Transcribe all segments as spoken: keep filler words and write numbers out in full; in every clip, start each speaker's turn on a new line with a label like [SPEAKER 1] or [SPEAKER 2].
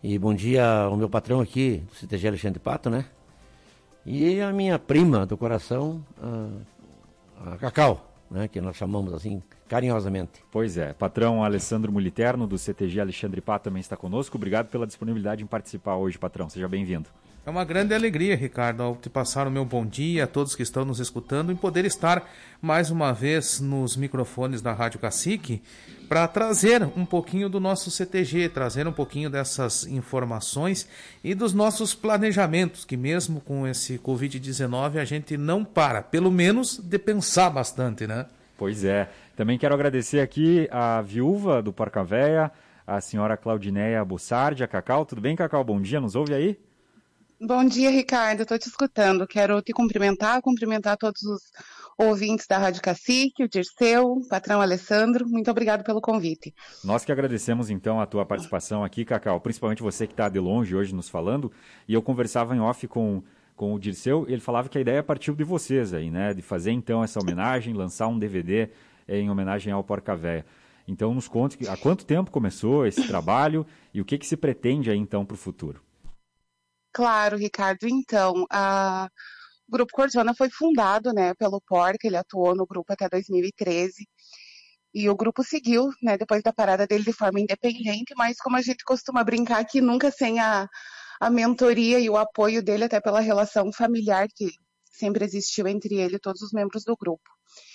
[SPEAKER 1] E bom dia ao meu patrão aqui, do C T G Alexandre Pato, né? E a minha prima do coração, a, a Cacau, né? Que nós chamamos assim, carinhosamente.
[SPEAKER 2] Pois é, patrão Alessandro Muliterno, do C T G Alexandre Pato, também está conosco. Obrigado pela disponibilidade em participar hoje, patrão. Seja bem-vindo.
[SPEAKER 3] É uma grande alegria, Ricardo, ao te passar o meu bom dia a todos que estão nos escutando e poder estar mais uma vez nos microfones da Rádio Cacique para trazer um pouquinho do nosso C T G, trazer um pouquinho dessas informações e dos nossos planejamentos, que mesmo com esse covid dezenove a gente não para, pelo menos de pensar bastante, né?
[SPEAKER 2] Pois é. Também quero agradecer aqui a viúva do Porca Véia, a senhora Claudineia Bussardi, a Cacau. Tudo bem, Cacau? Bom dia, nos ouve aí?
[SPEAKER 4] Bom dia, Ricardo. Estou te escutando. Quero te cumprimentar, cumprimentar todos os ouvintes da Rádio Cacique, o Dirceu, o patrão Alessandro. Muito obrigado pelo convite.
[SPEAKER 2] Nós que agradecemos, então, a tua participação aqui, Cacau. Principalmente você que está de longe hoje nos falando. E eu conversava em off com, com o Dirceu, e ele falava que a ideia partiu de vocês aí, né? De fazer, então, essa homenagem, lançar um D V D em homenagem ao Porca Véia. Então, nos conte há quanto tempo começou esse trabalho e o que, que se pretende aí, então, para o futuro.
[SPEAKER 4] Claro, Ricardo. Então, a... o Grupo Cordiona foi fundado, né, pelo Porca, ele atuou no grupo até dois mil e treze, e o grupo seguiu, né, depois da parada dele de forma independente, mas como a gente costuma brincar aqui, nunca sem a, a mentoria e o apoio dele, até pela relação familiar que sempre existiu entre ele e todos os membros do grupo.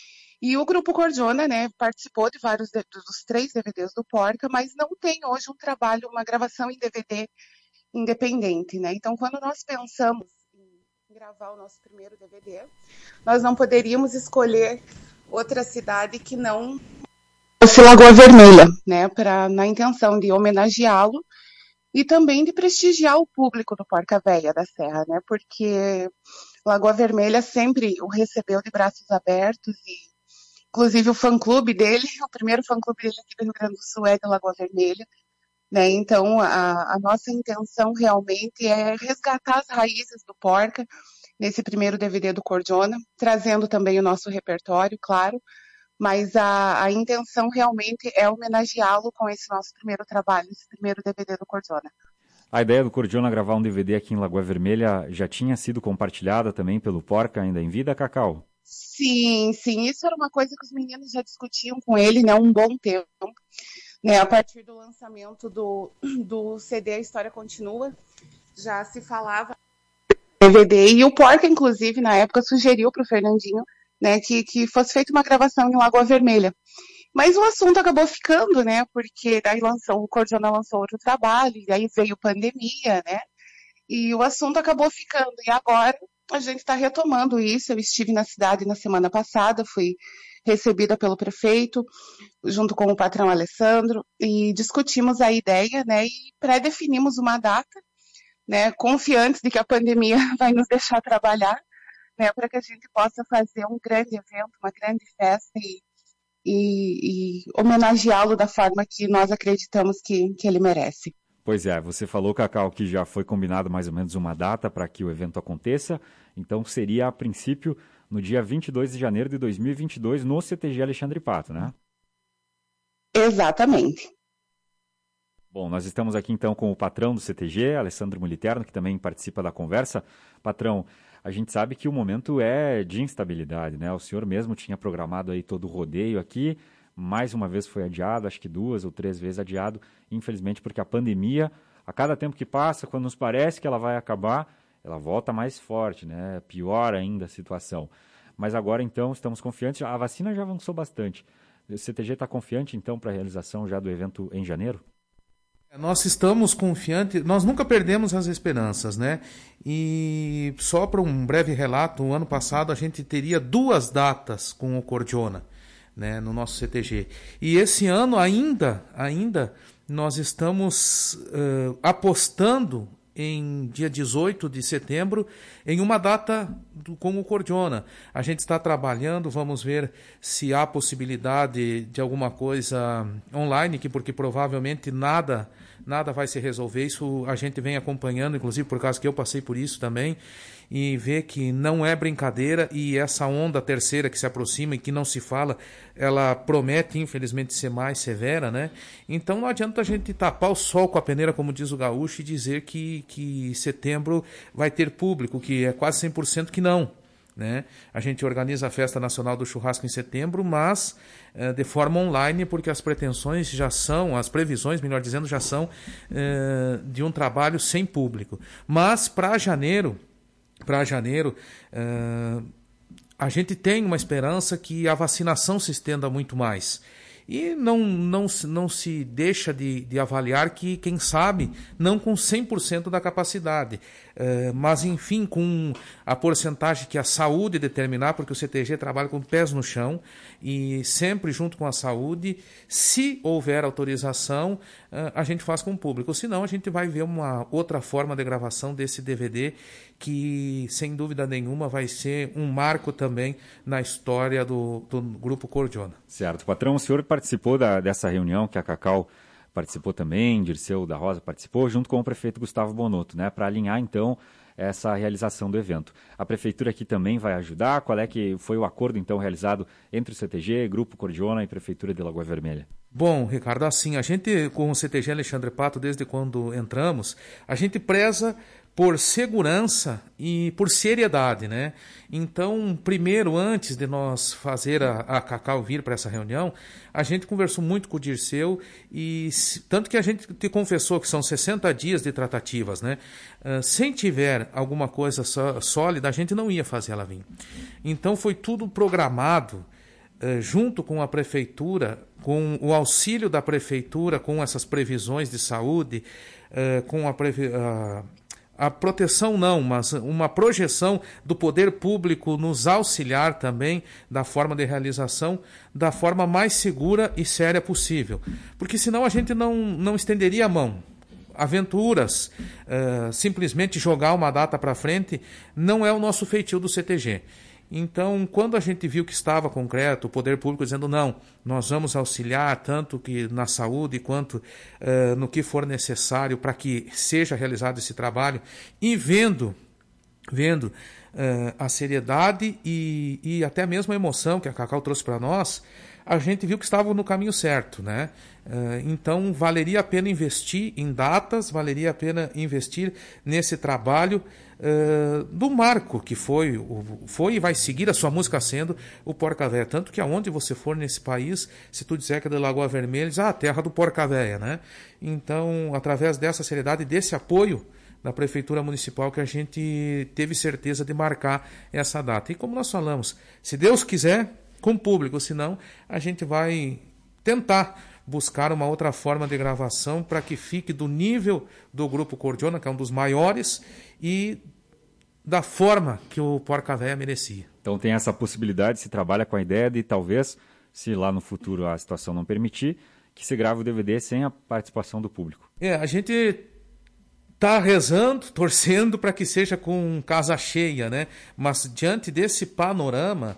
[SPEAKER 4] E o Grupo Cordiona, né, participou de vários, de, dos três D V Ds do Porca, mas não tem hoje um trabalho, uma gravação em D V D independente, né? Então, quando nós pensamos em gravar o nosso primeiro D V D, nós não poderíamos escolher outra cidade que não fosse Lagoa Vermelha, né? Pra, na intenção de homenageá-lo e também de prestigiar o público do Porca Véia da Serra, né? Porque Lagoa Vermelha sempre o recebeu de braços abertos e, inclusive, o fã-clube dele, o primeiro fã-clube dele aqui do Rio Grande do Sul é de Lagoa Vermelha. Né? Então, a, a nossa intenção realmente é resgatar as raízes do Porca nesse primeiro D V D do Cordiona, trazendo também o nosso repertório, claro, mas a, a intenção realmente é homenageá-lo com esse nosso primeiro trabalho, esse primeiro D V D do Cordiona.
[SPEAKER 2] A ideia do Cordiona gravar um D V D aqui em Lagoa Vermelha já tinha sido compartilhada também pelo Porca, ainda em vida, Cacau?
[SPEAKER 4] Sim, sim, isso era uma coisa que os meninos já discutiam com ele, né, um bom tempo. Né, a partir do lançamento do, do C D A História Continua, já se falava D V D, e o Porca, inclusive, na época, sugeriu para o Fernandinho, né, que, que fosse feita uma gravação em Lagoa Vermelha. Mas o assunto acabou ficando, né, porque daí lançou, o Cordiona lançou outro trabalho, e aí veio pandemia, né, e o assunto acabou ficando. E agora a gente está retomando isso. Eu estive na cidade na semana passada, fui recebida pelo prefeito, junto com o patrão Alessandro, e discutimos a ideia, né, e pré-definimos uma data, né, confiantes de que a pandemia vai nos deixar trabalhar, né, para que a gente possa fazer um grande evento, uma grande festa e, e, e homenageá-lo da forma que nós acreditamos que, que ele merece.
[SPEAKER 2] Pois é, você falou, Cacau, que já foi combinado mais ou menos uma data para que o evento aconteça, então seria, a princípio, no dia vinte e dois de janeiro de dois mil e vinte e dois, no C T G Alexandre Pato, né?
[SPEAKER 4] Exatamente.
[SPEAKER 2] Bom, nós estamos aqui então com o patrão do C T G, Alessandro Muliterno, que também participa da conversa. Patrão, a gente sabe que o momento é de instabilidade, né? O senhor mesmo tinha programado aí todo o rodeio aqui, mais uma vez foi adiado, acho que duas ou três vezes adiado, infelizmente porque a pandemia, a cada tempo que passa, quando nos parece que ela vai acabar, ela volta mais forte, né? Pior ainda a situação. Mas agora, então, estamos confiantes. A vacina já avançou bastante. O C T G está confiante, então, para a realização já do evento em janeiro?
[SPEAKER 3] Nós estamos confiantes, nós nunca perdemos as esperanças, né? E só para um breve relato, no ano passado a gente teria duas datas com o Cordiona, né, no nosso C T G. E esse ano ainda, ainda nós estamos uh, apostando em dia dezoito de setembro, em uma data do, com o Cordiona. A gente está trabalhando, vamos ver se há possibilidade de alguma coisa online, que, porque provavelmente nada, nada vai se resolver. Isso a gente vem acompanhando, inclusive por causa que eu passei por isso também, e vê que não é brincadeira, e essa onda terceira que se aproxima e que não se fala, ela promete, infelizmente, ser mais severa, né? Então não adianta a gente tapar o sol com a peneira, como diz o gaúcho, e dizer que, que setembro vai ter público, que é quase cem por cento que não. Né? A gente organiza a Festa Nacional do Churrasco em setembro, mas eh, de forma online, porque as pretensões já são, as previsões, melhor dizendo, já são eh, de um trabalho sem público. Mas para janeiro, para janeiro, eh, a gente tem uma esperança que a vacinação se estenda muito mais. E não, não, não se deixa de, de avaliar que, quem sabe, não com cem por cento da capacidade, eh, mas, enfim, com a porcentagem que a saúde determinar, porque o C T G trabalha com pés no chão e sempre junto com a saúde, se houver autorização, eh, a gente faz com o público. Senão, a gente vai ver uma outra forma de gravação desse D V D que, sem dúvida nenhuma, vai ser um marco também na história do, do Grupo Cordiona.
[SPEAKER 2] Certo. Patrão, o senhor participou da, dessa reunião que a Cacau participou também, Dirceu da Rosa participou, junto com o prefeito Gustavo Bonotto, né, para alinhar, então, essa realização do evento. A prefeitura aqui também vai ajudar? Qual é que foi o acordo, então, realizado entre o C T G, Grupo Cordiona e Prefeitura de Lagoa Vermelha?
[SPEAKER 3] Bom, Ricardo, assim, a gente, com o C T G Alexandre Pato, desde quando entramos, a gente preza por segurança e por seriedade, né? Então, primeiro, antes de nós fazer a, a Cacau vir para essa reunião, a gente conversou muito com o Dirceu, e tanto que a gente te confessou que são sessenta dias de tratativas, né? Uh, se tiver alguma coisa só, sólida, a gente não ia fazer ela vir. Então, foi tudo programado, uh, junto com a prefeitura, com o auxílio da prefeitura, com essas previsões de saúde, uh, com a previ- uh, A proteção não, mas uma projeção do poder público nos auxiliar também da forma de realização, da forma mais segura e séria possível. Porque senão a gente não, não estenderia a mão. Aventuras, uh, simplesmente jogar uma data para frente, não é o nosso feitio do C T G. Então, quando a gente viu que estava concreto, o poder público dizendo não, nós vamos auxiliar tanto que na saúde quanto uh, no que for necessário para que seja realizado esse trabalho, e vendo, vendo uh, a seriedade e, e até mesmo a emoção que a Cacau trouxe para nós, a gente viu que estava no caminho certo, né? Uh, então, valeria a pena investir em datas, valeria a pena investir nesse trabalho uh, do marco que foi, foi e vai seguir a sua música sendo o Porca Véia. Tanto que aonde você for nesse país, se tu disser que é de Lagoa Vermelha, diz, ah, terra do Porca Véia, né? Então, através dessa seriedade e desse apoio da Prefeitura Municipal, que a gente teve certeza de marcar essa data. E como nós falamos, se Deus quiser, com público, senão a gente vai tentar buscar uma outra forma de gravação para que fique do nível do Grupo Cordiona, que é um dos maiores, e da forma que o Porca Véia merecia.
[SPEAKER 2] Então tem essa possibilidade, se trabalha com a ideia de talvez, se lá no futuro a situação não permitir, que se grave o D V D sem a participação do público.
[SPEAKER 3] É, a gente está rezando, torcendo para que seja com casa cheia, né? Mas diante desse panorama,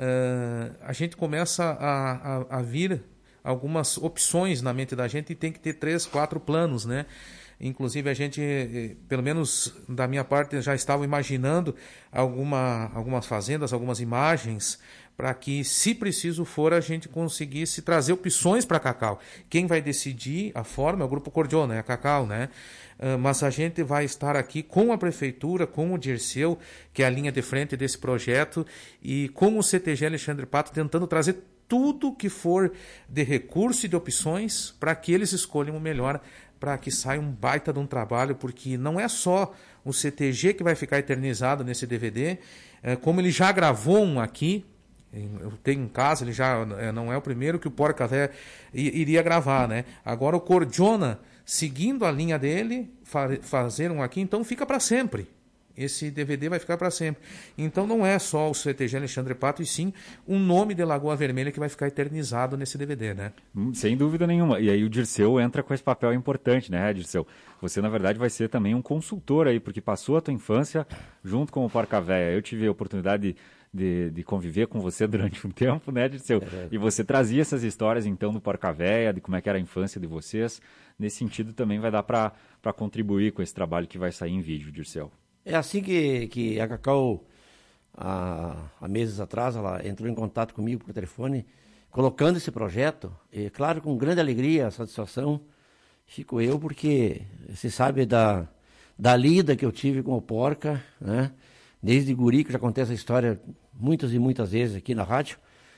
[SPEAKER 3] Uh, a gente começa a, a, a vir algumas opções na mente da gente, e tem que ter três, quatro planos, né? Inclusive a gente, pelo menos da minha parte, já estava imaginando alguma, algumas fazendas, algumas imagens, para que, se preciso for, a gente conseguisse trazer opções para a Cacau. Quem vai decidir a forma é o Grupo Cordiona, é a Cacau, né? Uh, mas a gente vai estar aqui com a Prefeitura, com o Dirceu, que é a linha de frente desse projeto, e com o C T G Alexandre Pato, tentando trazer tudo que for de recurso e de opções para que eles escolham o melhor, para que saia um baita de um trabalho, porque não é só o C T G que vai ficar eternizado nesse D V D, uh, como ele já gravou um aqui, eu tenho em casa, ele já não é o primeiro que o Porca Véia iria gravar, né? Agora o Cordiona, seguindo a linha dele, fazer um aqui, então fica para sempre. esse D V D vai ficar para sempre. Então não é só o C T G Alexandre Pato, e sim um nome de Lagoa Vermelha que vai ficar eternizado nesse D V D, né?
[SPEAKER 2] Sem dúvida nenhuma. E aí o Dirceu entra com esse papel importante, né, Dirceu? Você, na verdade, vai ser também um consultor aí, porque passou a tua infância junto com o Porca Véia. Eu tive a oportunidade de, de conviver com você durante um tempo, né, Dirceu? É. E você trazia essas histórias, então, do Porca Véia, de como é que era a infância de vocês. Nesse sentido, também vai dar para contribuir com esse trabalho que vai sair em vídeo, Dirceu.
[SPEAKER 1] É assim que, que a Cacau, há, há meses atrás, ela entrou em contato comigo por telefone, colocando esse projeto, e claro, com grande alegria, satisfação, fico eu, porque você sabe da, da lida que eu tive com o Porca, né? Desde guri, que já contei essa história muitas e muitas vezes aqui na rádio,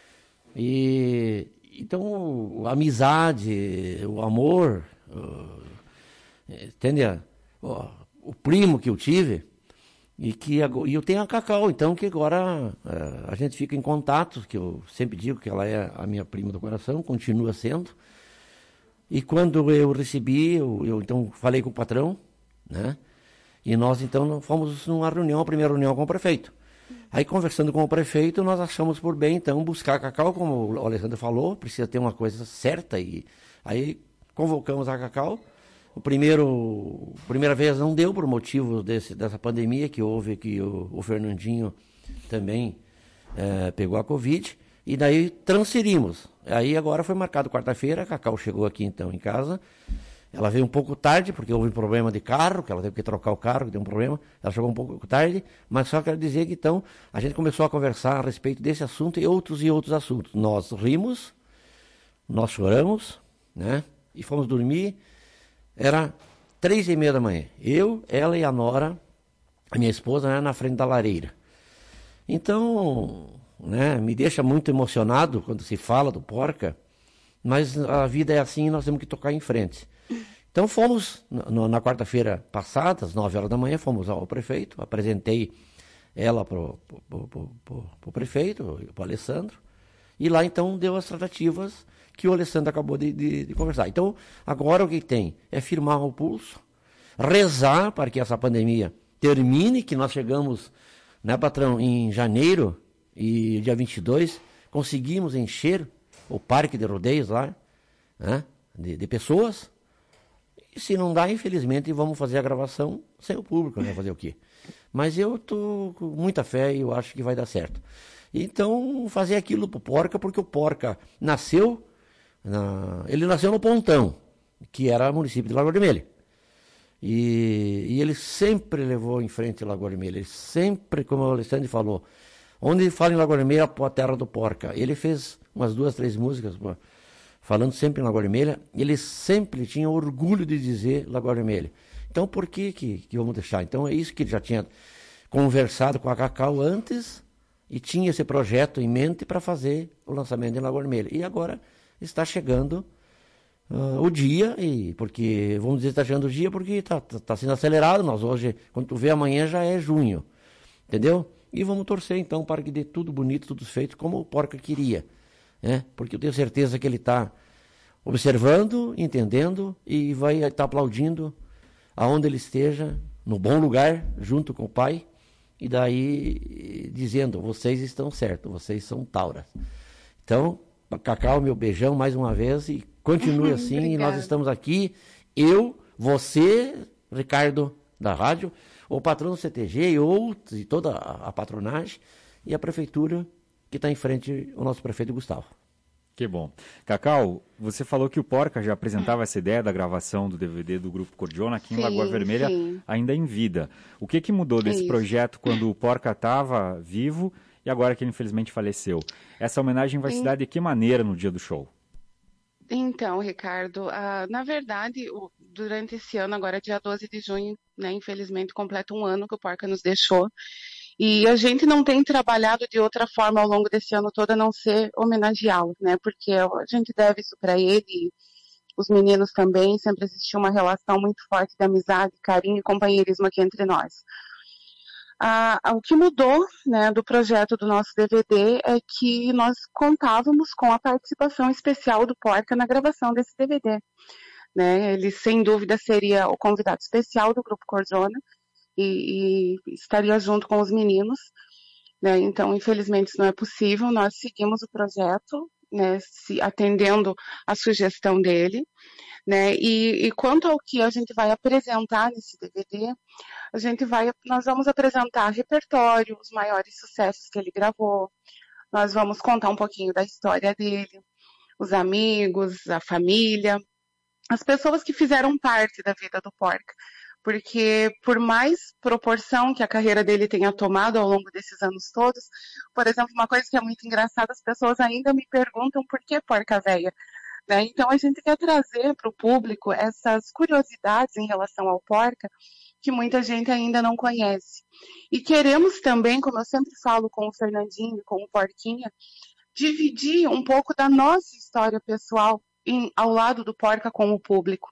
[SPEAKER 1] e então a amizade, o amor, uh, entende? O, o primo que eu tive, E, que, e eu tenho a Cacau, então, que agora é, a gente fica em contato, que eu sempre digo que ela é a minha prima do coração, continua sendo. E quando eu recebi, eu, eu então falei com o patrão, né? E nós então fomos numa reunião, a primeira reunião com o prefeito. Aí conversando com o prefeito, nós achamos por bem, então, buscar a Cacau, como o Alessandro falou, precisa ter uma coisa certa. E aí convocamos a Cacau. O primeiro, primeira vez não deu por motivo desse, dessa pandemia que houve, que o, o Fernandinho também é, pegou a Covid, e daí transferimos. Aí agora foi marcado quarta-feira, a Cacau chegou aqui então em casa, ela veio um pouco tarde, porque houve um problema de carro, que ela teve que trocar o carro, que deu um problema, ela chegou um pouco tarde, mas só quero dizer que então a gente começou a conversar a respeito desse assunto e outros e outros assuntos. Nós rimos, nós choramos, né, e fomos dormir. Era três e meia da manhã. Eu, ela e a Nora, a minha esposa, né, na frente da lareira. Então, né, me deixa muito emocionado quando se fala do Porca, mas a vida é assim e nós temos que tocar em frente. Então fomos, na, na quarta-feira passada, às nove horas da manhã, fomos ao prefeito, apresentei ela para o prefeito, para o Alessandro, e lá então deu as tratativas que o Alessandro acabou de, de, de conversar. Então, agora o que tem é firmar o pulso, rezar para que essa pandemia termine, que nós chegamos, né, patrão, em janeiro, e dia vinte e dois, conseguimos encher o parque de rodeios lá, né, de, de pessoas, e se não dá, infelizmente, vamos fazer a gravação sem o público, né, fazer o quê? Mas eu estou com muita fé e eu acho que vai dar certo. Então, fazer aquilo pro Porca, porque o Porca nasceu... Na, ele nasceu no Pontão, que era o município de Lagoa Vermelha. E, e ele sempre levou em frente Lagoa Vermelha. Ele sempre, como o Alessandro falou, onde fala em Lagoa Vermelha, a terra do Porca. Ele fez umas duas, três músicas falando sempre em Lagoa Vermelha. Ele sempre tinha orgulho de dizer Lagoa Vermelha. Então, por que, que, que vamos deixar? Então, é isso que ele já tinha conversado com a Cacau antes e tinha esse projeto em mente para fazer o lançamento em Lagoa Vermelha. E agora está chegando uh, o dia, e porque, vamos dizer, está chegando o dia porque está tá, tá sendo acelerado. Nós hoje, quando tu vê amanhã, já é junho, entendeu? E vamos torcer então para que dê tudo bonito, tudo feito como o Porca queria, né? Porque eu tenho certeza que ele está observando, entendendo e vai estar tá aplaudindo aonde ele esteja, no bom lugar, junto com o pai, e daí dizendo: vocês estão certos, vocês são tauras. Então, Cacau, meu beijão mais uma vez, e continue assim. E nós estamos aqui, eu, você, Ricardo da rádio, o patrão do C T G e outros, e toda a, a patronagem, e a prefeitura que está em frente, o nosso prefeito Gustavo.
[SPEAKER 2] Que bom. Cacau, você falou que o Porca já apresentava essa ideia da gravação do D V D do Grupo Cordiona aqui em sim, Lagoa Vermelha, sim. ainda em vida. O que, que mudou desse Isso. projeto quando o Porca estava vivo e agora que ele infelizmente faleceu? Essa homenagem vai se dar de que maneira no dia do show?
[SPEAKER 4] Então, Ricardo, uh, na verdade, o, durante esse ano, agora dia doze de junho, né, infelizmente completa um ano que o Porca nos deixou. E a gente não tem trabalhado de outra forma ao longo desse ano todo a não ser homenageá-lo, né? Porque a gente deve isso para ele, e os meninos também. Sempre existiu uma relação muito forte de amizade, carinho e companheirismo aqui entre nós. Ah, o que mudou, né, do projeto do nosso D V D é que nós contávamos com a participação especial do Porca na gravação desse D V D. Né? Ele, sem dúvida, seria o convidado especial do Grupo Cordiona. e, e estaria junto com os meninos, né? Então, infelizmente, isso não é possível. Nós seguimos o projeto, né, se, atendendo a sugestão dele, né? E, e quanto ao que a gente vai apresentar nesse D V D, a gente vai, nós vamos apresentar repertório, os maiores sucessos que ele gravou. Nós vamos contar um pouquinho da história dele, os amigos, a família, as pessoas que fizeram parte da vida do Porca. Porque por mais proporção que a carreira dele tenha tomado ao longo desses anos todos, por exemplo, uma coisa que é muito engraçada, as pessoas ainda me perguntam por que Porca Véia, né? Então a gente quer trazer para o público essas curiosidades em relação ao Porca, que muita gente ainda não conhece. E queremos também, como eu sempre falo com o Fernandinho, com o Porquinha, dividir um pouco da nossa história pessoal em, ao lado do Porca com o público.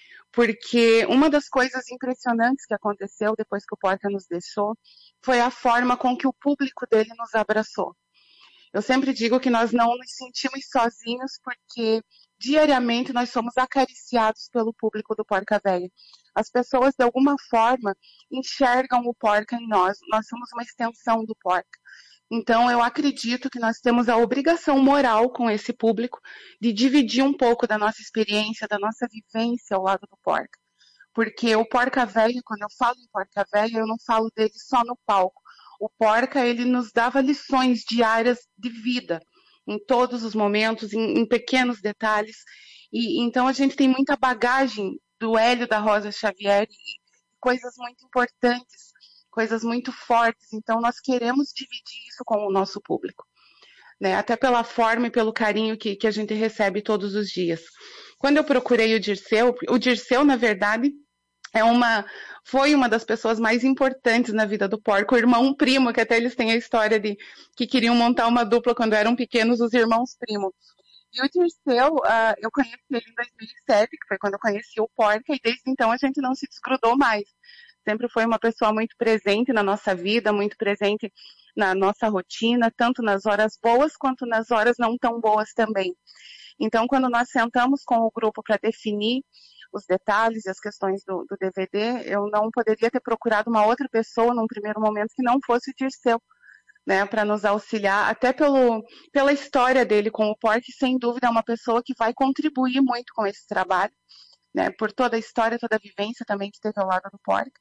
[SPEAKER 4] Porque uma das coisas impressionantes que aconteceu depois que o Porca nos deixou foi a forma com que o público dele nos abraçou. Eu sempre digo que nós não nos sentimos sozinhos porque diariamente nós somos acariciados pelo público do Porca Véia. As pessoas, de alguma forma, enxergam o Porca em nós. Nós somos uma extensão do Porca. Então, eu acredito que nós temos a obrigação moral com esse público de dividir um pouco da nossa experiência, da nossa vivência ao lado do Porca. Porque o Porca Véia, quando eu falo em Porca Véia, eu não falo dele só no palco. O Porca, ele nos dava lições diárias de vida, em todos os momentos, em, em pequenos detalhes. E então, a gente tem muita bagagem do Hélio da Rosa Xavier e coisas muito importantes, coisas muito fortes, então nós queremos dividir isso com o nosso público, né? Até pela forma e pelo carinho que, que a gente recebe todos os dias. Quando eu procurei o Dirceu, o Dirceu, na verdade, é uma, foi uma das pessoas mais importantes na vida do Porca, o irmão primo, que até eles têm a história de que queriam montar uma dupla quando eram pequenos, os irmãos primos. E o Dirceu, uh, eu conheci ele em dois mil e sete, que foi quando eu conheci o Porca, e desde então a gente não se desgrudou mais. Sempre foi uma pessoa muito presente na nossa vida, muito presente na nossa rotina, tanto nas horas boas quanto nas horas não tão boas também. Então, quando nós sentamos com o grupo para definir os detalhes e as questões do, do D V D, eu não poderia ter procurado uma outra pessoa num primeiro momento que não fosse o Dirceu, né, para nos auxiliar, até pelo, pela história dele com o Porca, e sem dúvida é uma pessoa que vai contribuir muito com esse trabalho, né, por toda a história, toda a vivência também que teve ao lado do Porca.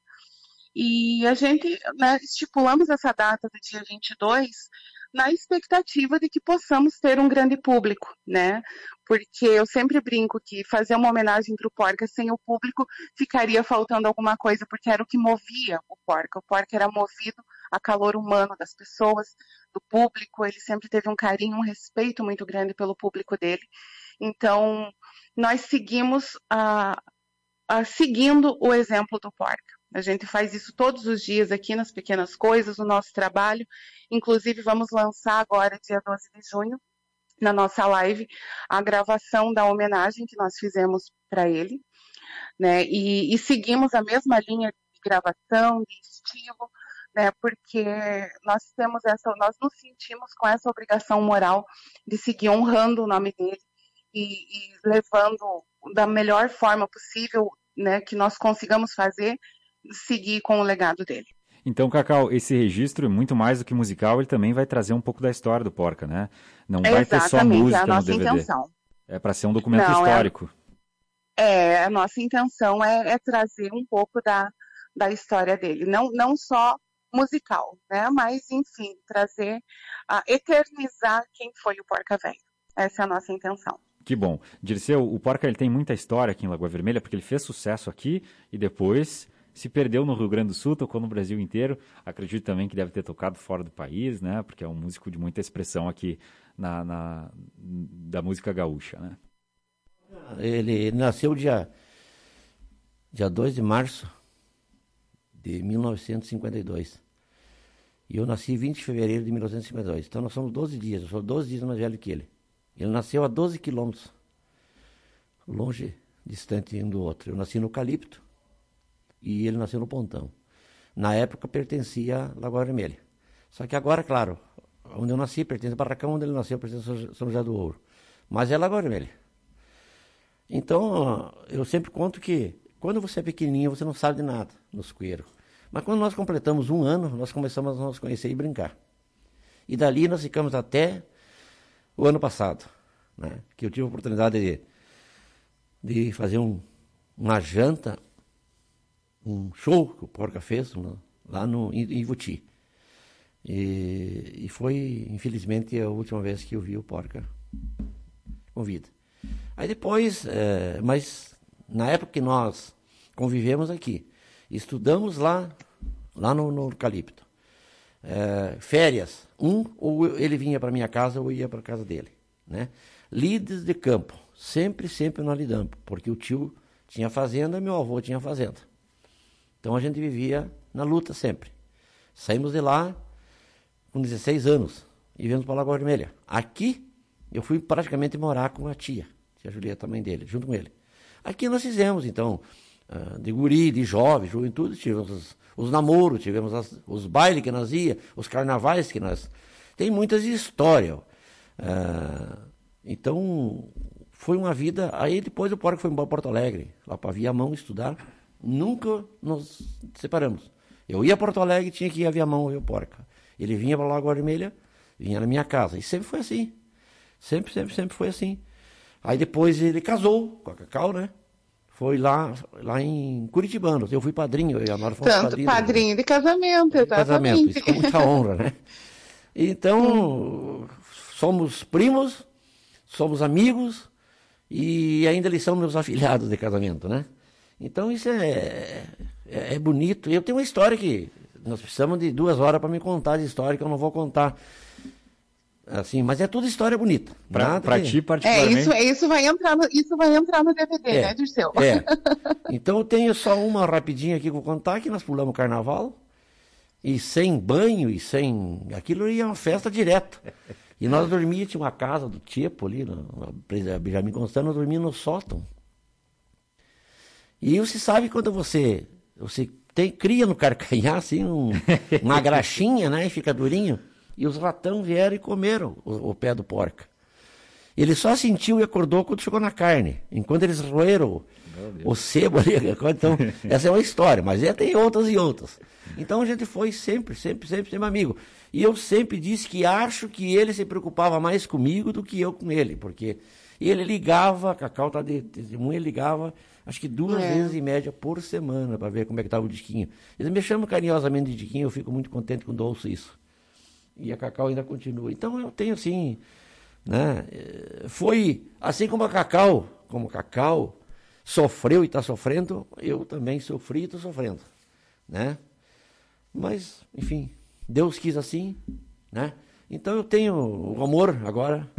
[SPEAKER 4] E a gente, né, estipulamos essa data do dia vinte e dois na expectativa de que possamos ter um grande público, né? Porque eu sempre brinco que fazer uma homenagem para o Porca sem o público ficaria faltando alguma coisa, porque era o que movia o Porca. O Porca era movido a calor humano das pessoas, do público, ele sempre teve um carinho, um respeito muito grande pelo público dele. Então, nós seguimos a, a, seguindo o exemplo do Porca. A gente faz isso todos os dias aqui nas Pequenas Coisas, no nosso trabalho. Inclusive, vamos lançar agora, dia doze de junho, na nossa live, a gravação da homenagem que nós fizemos para ele, né? E, e seguimos a mesma linha de gravação, de estilo, né? Porque nós temos essa, nós nos sentimos com essa obrigação moral de seguir honrando o nome dele e, e levando da melhor forma possível, né, que nós consigamos fazer, seguir com o legado dele.
[SPEAKER 2] Então, Cacau, esse registro, muito mais do que musical, ele também vai trazer um pouco da história do Porca, né? Não vai ter só música no D V D. É a nossa intenção. É para ser um documento Não, histórico.
[SPEAKER 4] É, é, a nossa intenção é, é trazer um pouco da, da história dele. Não, não só musical, né? Mas, enfim, trazer, uh, eternizar quem foi o Porca Véia. Essa é a nossa intenção.
[SPEAKER 2] Que bom. Dirceu, o Porca ele tem muita história aqui em Lagoa Vermelha, porque ele fez sucesso aqui e depois se perdeu no Rio Grande do Sul, tocou no Brasil inteiro. Acredito também que deve ter tocado fora do país, né? Porque é um músico de muita expressão aqui na, na, da música gaúcha, né?
[SPEAKER 1] Ele nasceu dia, dia dois de março de mil novecentos e cinquenta e dois. E eu nasci vinte de fevereiro de mil novecentos e cinquenta e dois. Então nós somos doze dias, eu sou doze dias mais velho que ele. Ele nasceu a doze quilômetros, longe, distante um do outro. Eu nasci no Eucalipto e ele nasceu no Pontão. Na época pertencia a Lagoa Vermelha. Só que agora, claro, onde eu nasci pertence ao Barracão, onde ele nasceu pertence a São José do Ouro. Mas é Lagoa Vermelha. Então, eu sempre conto que quando você é pequenininho, você não sabe de nada nos cueiros. Mas quando nós completamos um ano, nós começamos a nos conhecer e brincar. E dali nós ficamos até o ano passado, né? Que eu tive a oportunidade de, de fazer um, uma janta, um show que o Porca fez no, lá no, em Ivuti. E, e foi, infelizmente, a última vez que eu vi o Porca com vida. Aí depois, é, mas na época que nós convivemos aqui, estudamos lá, lá no, no Eucalipto, é, férias, um, ou ele vinha para minha casa ou eu ia para casa dele, né? Lides de campo, sempre, sempre nós lidamos, porque o tio tinha fazenda e meu avô tinha fazenda. Então a gente vivia na luta sempre. Saímos de lá com dezesseis anos e viemos para Lagoa Vermelha. Aqui eu fui praticamente morar com a tia, tia Julieta, mãe dele, junto com ele. Aqui nós fizemos, então, de guri, de jovem, juventude, tivemos os, os namoros, tivemos as, os bailes que nós ia, os carnavais que nós... Tem muitas histórias. Uh, então, foi uma vida... Aí depois o Porca foi embora para Porto Alegre, lá para Viamão estudar. Nunca nos separamos. Eu ia a Porto Alegre, tinha que ir a Viamão ver o Porca. Ele vinha para Lagoa Vermelha, vinha na minha casa. E sempre foi assim. Sempre, sempre, sempre foi assim. Aí depois ele casou com a Cacau, né? Foi lá, lá em Curitibanos. Eu fui padrinho, eu e a Nora fomos
[SPEAKER 4] Tanto
[SPEAKER 1] padrinhos.
[SPEAKER 4] Padrinho de casamento, exatamente.
[SPEAKER 1] Casamento, isso com muita honra, né? Então, somos primos, somos amigos e ainda eles são meus afilhados de casamento, né? Então isso é, é, é bonito. Eu tenho uma história que nós precisamos de duas horas para me contar de história que eu não vou contar. Assim, mas é tudo história bonita.
[SPEAKER 2] Para
[SPEAKER 1] que...
[SPEAKER 2] ti, particularmente...
[SPEAKER 4] É, isso, isso, vai entrar no, isso vai entrar no D V D,
[SPEAKER 1] é,
[SPEAKER 4] né, Dirceu?
[SPEAKER 1] É. Então eu tenho só uma rapidinha aqui que eu vou contar, que nós pulamos o carnaval, e sem banho, e sem... Aquilo ia uma festa direto. E nós dormíamos, tinha uma casa do Tipo ali, na Benjamin Constant, nós dormíamos no sótão. E você sabe quando você, você tem, cria no carcanhar, assim, um, uma graxinha, né, e fica durinho. E os ratão vieram e comeram o, o pé do Porca. Ele só sentiu e acordou quando chegou na carne. Enquanto eles roeram o, o sebo ali. Então, essa é uma história, mas é, tem outras e outras. Então a gente foi sempre, sempre, sempre, sempre amigo. E eu sempre disse que acho que ele se preocupava mais comigo do que eu com ele. Porque ele ligava, a Cacau está de testemunha, ele ligava, acho que duas é. vezes em média por semana, para ver como é que estava o Diquinho. Eles me chamam carinhosamente de Diquinho, eu fico muito contente quando ouço isso. E a Cacau ainda continua. Então eu tenho assim, né? Foi assim como a Cacau, como a Cacau sofreu e está sofrendo, eu também sofri e estou sofrendo, né? Mas, enfim, Deus quis assim, né? Então eu tenho o amor agora,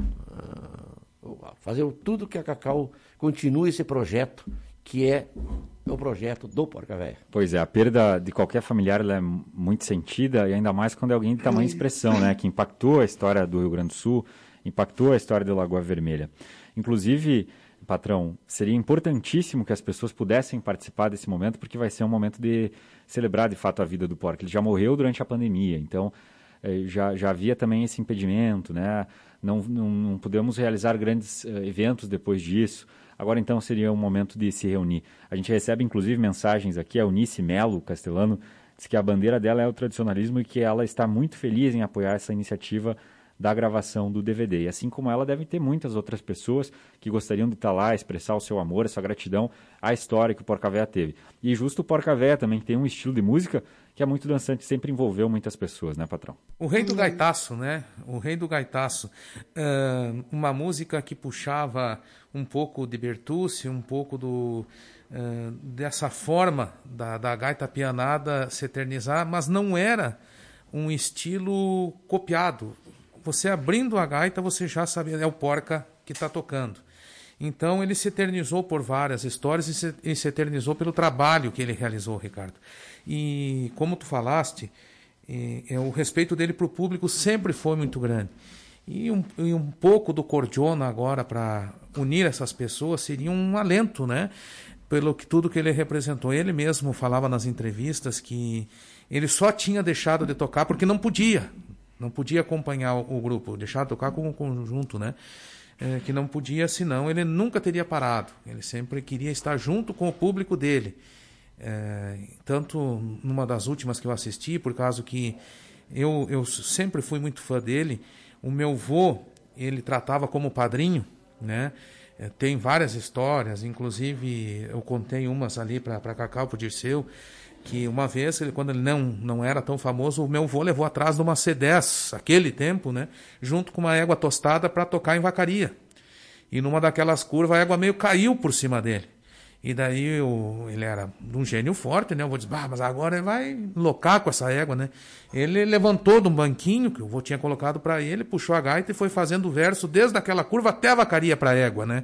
[SPEAKER 1] uh, fazer tudo que a Cacau continue esse projeto, que é o projeto do Porca Véia.
[SPEAKER 2] Pois é, a perda de qualquer familiar ela é muito sentida, e ainda mais quando é alguém de tamanha expressão, né? Que impactou a história do Rio Grande do Sul, impactou a história da Lagoa Vermelha. Inclusive, patrão, seria importantíssimo que as pessoas pudessem participar desse momento, porque vai ser um momento de celebrar de fato a vida do Porca. Ele já morreu durante a pandemia, então eh, já, já havia também esse impedimento, né? Não, não, não podemos realizar grandes uh, eventos depois disso. Agora, então, seria um momento de se reunir. A gente recebe, inclusive, mensagens aqui. A Eunice Melo Castelano diz que a bandeira dela é o tradicionalismo e que ela está muito feliz em apoiar essa iniciativa da gravação do D V D. E assim como ela, devem ter muitas outras pessoas que gostariam de estar lá, expressar o seu amor, a sua gratidão à história que o Porca Véia teve. E justo o Porca Véia também, que tem um estilo de música que é muito dançante, sempre envolveu muitas pessoas, né, patrão?
[SPEAKER 3] O Rei do Gaitaço, né? O Rei do Gaitaço. Uh, uma música que puxava um pouco de Bertucci, um pouco do, uh, dessa forma da, da gaita pianada se eternizar, mas não era um estilo copiado. Você abrindo a gaita, você já sabia, é o Porca que está tocando. Então ele se eternizou por várias histórias e se, e se eternizou pelo trabalho que ele realizou, Ricardo. E como tu falaste, é, é, o respeito dele para o público sempre foi muito grande. E um, e um pouco do Cordiona agora para unir essas pessoas seria um alento, né? Pelo que tudo que ele representou. Ele mesmo falava nas entrevistas que ele só tinha deixado de tocar porque não podia. Não podia acompanhar o, o grupo, deixar de tocar com o conjunto, né? É, que não podia, senão ele nunca teria parado. Ele sempre queria estar junto com o público dele. É, tanto numa das últimas que eu assisti, por causa que eu, eu sempre fui muito fã dele. O meu vô, ele tratava como padrinho, né? É, tem várias histórias, inclusive eu contei umas ali para Cacau, para o Dirceu, que uma vez, ele, quando ele não, não era tão famoso, o meu vô levou atrás de uma C dez, aquele tempo, né? Junto com uma égua tostada para tocar em Vacaria. E numa daquelas curvas a égua meio caiu por cima dele. E daí eu, ele era um gênio forte, né? Eu vou dizer, ah, mas agora ele vai locar com essa égua, né? Ele levantou de um banquinho que o vô tinha colocado para ele, puxou a gaita e foi fazendo o verso desde aquela curva até a Vacaria para a égua, né?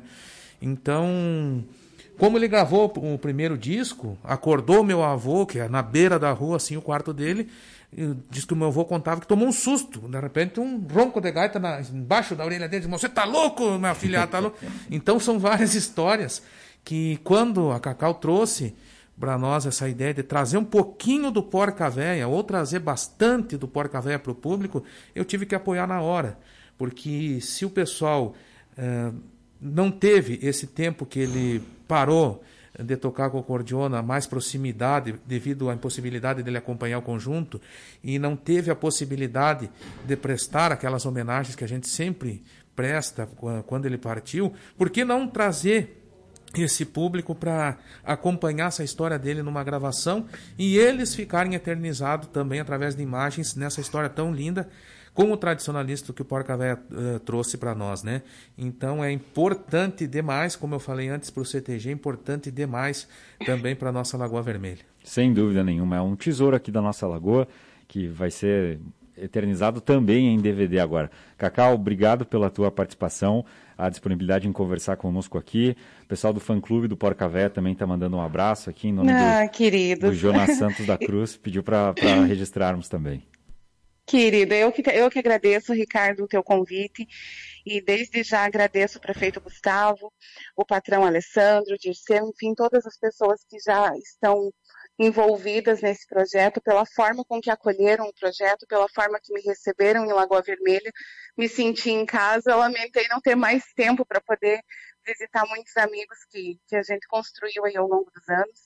[SPEAKER 3] Então, como ele gravou o primeiro disco, acordou meu avô, que é na beira da rua, assim, o quarto dele, diz que o meu avô contava que tomou um susto. De repente, um ronco de gaita na, embaixo da orelha dele, disse, você tá louco, meu filho, tá louco? Então, são várias histórias que quando a Cacau trouxe para nós essa ideia de trazer um pouquinho do Porca-Véia, ou trazer bastante do Porca-Véia para o público, eu tive que apoiar na hora. Porque se o pessoal eh, não teve esse tempo que ele parou de tocar com o acordeona, mais proximidade, devido à impossibilidade dele acompanhar o conjunto, e não teve a possibilidade de prestar aquelas homenagens que a gente sempre presta quando ele partiu, por que não trazer esse público para acompanhar essa história dele numa gravação e eles ficarem eternizados também através de imagens nessa história tão linda como o tradicionalista que o Porca-Véia uh, trouxe para nós, né? Então é importante demais, como eu falei antes para o C T G, é importante demais também para a nossa Lagoa Vermelha.
[SPEAKER 2] Sem dúvida nenhuma, é um tesouro aqui da nossa Lagoa que vai ser eternizado também em D V D agora. Cacau, obrigado pela tua participação, a disponibilidade em conversar conosco aqui. O pessoal do fã-clube do Porca-Véia também está mandando um abraço aqui em nome
[SPEAKER 4] ah,
[SPEAKER 2] do, do Jonas Santos da Cruz, pediu para registrarmos também.
[SPEAKER 4] Querido, eu que, eu que agradeço, Ricardo, o teu convite, e desde já agradeço o prefeito Gustavo, o patrão Alessandro, o Dirceu, enfim, todas as pessoas que já estão envolvidas nesse projeto, pela forma com que acolheram o projeto, pela forma que me receberam em Lagoa Vermelha, me senti em casa, lamentei não ter mais tempo para poder visitar muitos amigos que, que a gente construiu aí ao longo dos anos,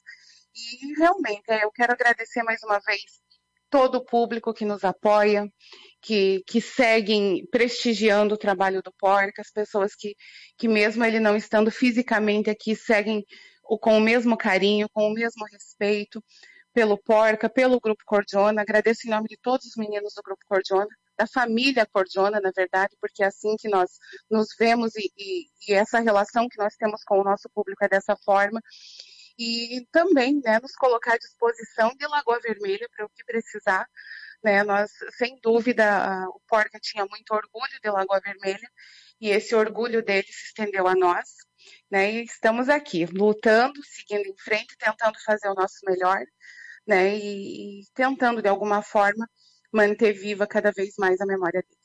[SPEAKER 4] e realmente eu quero agradecer mais uma vez todo o público que nos apoia, que, que seguem prestigiando o trabalho do Porca, as pessoas que, que mesmo ele não estando fisicamente aqui, seguem o, com o mesmo carinho, com o mesmo respeito pelo Porca, pelo Grupo Cordiona. Agradeço em nome de todos os meninos do Grupo Cordiona, da família Cordiona, na verdade, porque é assim que nós nos vemos e, e, e essa relação que nós temos com o nosso público é dessa forma. E também, né, nos colocar à disposição de Lagoa Vermelha para o que precisar, né, nós, sem dúvida, o Porca tinha muito orgulho de Lagoa Vermelha e esse orgulho dele se estendeu a nós, né, e estamos aqui, lutando, seguindo em frente, tentando fazer o nosso melhor, né, e, e tentando, de alguma forma, manter viva cada vez mais a memória dele.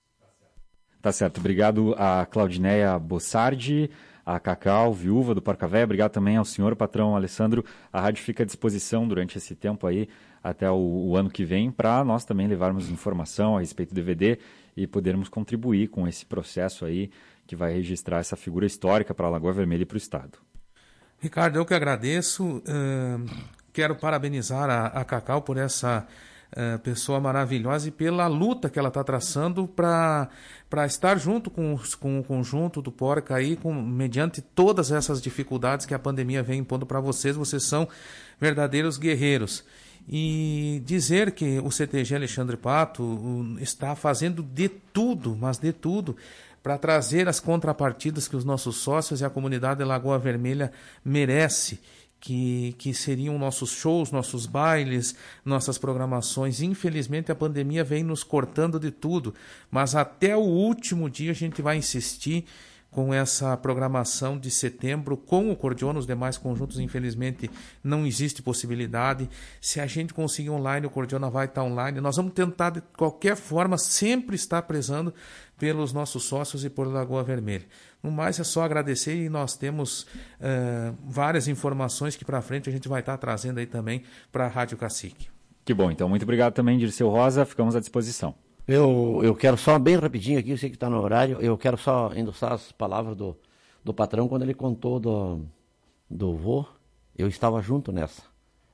[SPEAKER 2] Tá certo, obrigado a Claudineia Bossardi, a Cacau, viúva do Porca-Véia. Obrigado também ao senhor patrão Alessandro. A rádio fica à disposição durante esse tempo aí, até o, o ano que vem, para nós também levarmos informação a respeito do D V D e podermos contribuir com esse processo aí que vai registrar essa figura histórica para a Lagoa Vermelha e para o Estado.
[SPEAKER 3] Ricardo, eu que agradeço. Uh, quero parabenizar a, a Cacau por essa uh, pessoa maravilhosa e pela luta que ela está traçando para para estar junto com, com o conjunto do Porca aí, com, mediante todas essas dificuldades que a pandemia vem impondo para vocês. Vocês são verdadeiros guerreiros. E dizer que o C T G Alexandre Pato está fazendo de tudo, mas de tudo, para trazer as contrapartidas que os nossos sócios e a comunidade de Lagoa Vermelha merece. Que, que seriam nossos shows, nossos bailes, nossas programações. Infelizmente a pandemia vem nos cortando de tudo, mas até o último dia a gente vai insistir com essa programação de setembro, com o Cordiona, os demais conjuntos infelizmente não existe possibilidade. Se a gente conseguir online, o Cordiona vai estar online. Nós vamos tentar de qualquer forma sempre estar prezando pelos nossos sócios e por Lagoa Vermelha. No mais é só agradecer e nós temos uh, várias informações que para frente a gente vai estar trazendo aí também para a Rádio Cacique.
[SPEAKER 2] Que bom, então muito obrigado também, Dirceu Rosa, ficamos à disposição.
[SPEAKER 1] Eu, eu quero só, bem rapidinho aqui, eu sei que está no horário, eu quero só endossar as palavras do, do patrão quando ele contou do, do vô, eu estava junto nessa.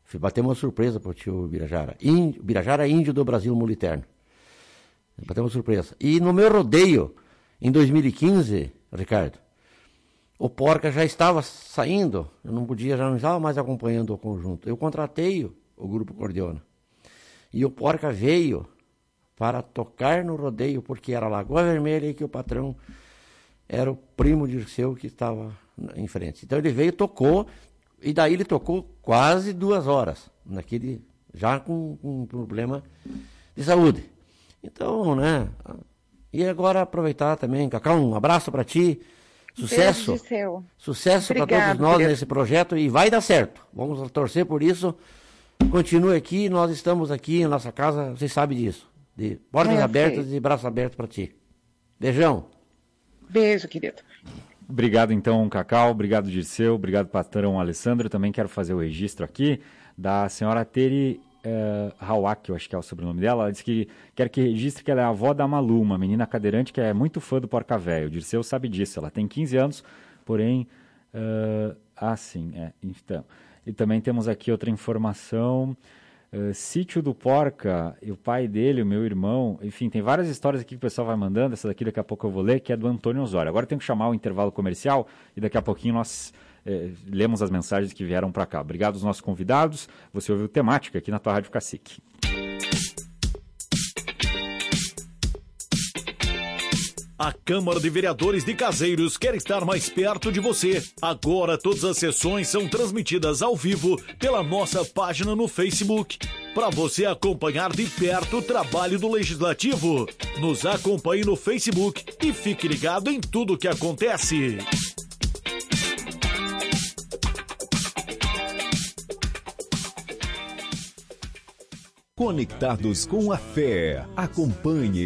[SPEAKER 1] Batemos uma surpresa pro tio Birajara. Índio, Birajara é índio do Brasil Muliterno. Batemos uma surpresa. E no meu rodeio, em dois mil e quinze, Ricardo, o Porca já estava saindo, eu não podia, já não estava mais acompanhando o conjunto. Eu contratei o, o Grupo Cordiona. E o Porca veio para tocar no rodeio, porque era Lagoa Vermelha e que o patrão era o primo de Dirceu que estava em frente. Então ele veio, tocou, e daí ele tocou quase duas horas, naquele, já com, com um problema de saúde. Então, né? E agora aproveitar também, Cacau, um abraço para ti, sucesso,
[SPEAKER 5] Dirceu.
[SPEAKER 1] Sucesso para todos nós nesse projeto e vai dar certo. Vamos torcer por isso. Continue aqui, nós estamos aqui em nossa casa, vocês sabem disso. De portas
[SPEAKER 5] Eu
[SPEAKER 1] abertas
[SPEAKER 5] sei.
[SPEAKER 1] e braços abertos para ti. Beijão.
[SPEAKER 5] Beijo, querido.
[SPEAKER 2] Obrigado, então, Cacau. Obrigado, Dirceu. Obrigado, patrão Alessandro. Também quero fazer o registro aqui da senhora Teri uh, Hawak, eu acho que é o sobrenome dela. Ela disse que quer que registre que ela é a avó da Malu, uma menina cadeirante que é muito fã do Porca Véio. O Dirceu sabe disso. Ela tem quinze anos, porém... Uh, ah, sim. É, então. E também temos aqui outra informação... Uh, Sítio do Porca, e o pai dele, o meu irmão, enfim, tem várias histórias aqui que o pessoal vai mandando, essa daqui daqui a pouco eu vou ler, que é do Antônio Osório. Agora eu tenho que chamar o intervalo comercial e daqui a pouquinho nós eh, lemos as mensagens que vieram para cá. Obrigado aos nossos convidados, você ouviu Temática aqui na tua Rádio Cacique.
[SPEAKER 6] A Câmara de Vereadores de Caseiros quer estar mais perto de você. Agora todas as sessões são transmitidas ao vivo pela nossa página no Facebook. Para você acompanhar de perto o trabalho do Legislativo, nos acompanhe no Facebook e fique ligado em tudo o que acontece.
[SPEAKER 7] Conectados com a fé. Acompanhe